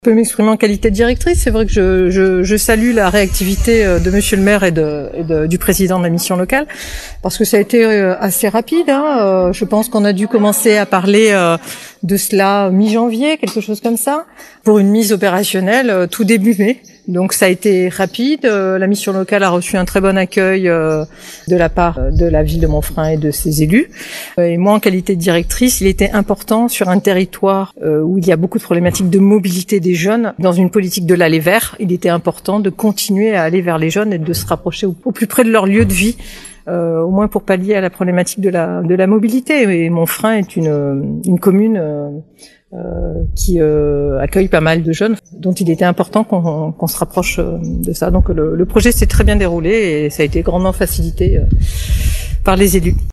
Je peux m'exprimer en qualité de directrice. C'est vrai que je salue la réactivité de Monsieur le maire et du président de la mission locale, parce que ça a été assez rapide. Je pense qu'on a dû commencer à parler de cela mi-janvier, quelque chose comme ça, pour une mise opérationnelle tout début mai. Donc ça a été rapide. La mission locale a reçu un très bon accueil de la part de la ville de Monfrein et de ses élus. Et moi, en qualité de directrice, il était important sur un territoire où il y a beaucoup de problématiques de mobilité des jeunes, dans une politique de l'aller vers, il était important de continuer à aller vers les jeunes et de se rapprocher au plus près de leur lieu de vie, au moins pour pallier à la problématique de la mobilité. Et Monfrein est une commune qui accueille pas mal de jeunes, dont il était important qu'on se rapproche de ça. Donc le projet s'est très bien déroulé et ça a été grandement facilité par les élus.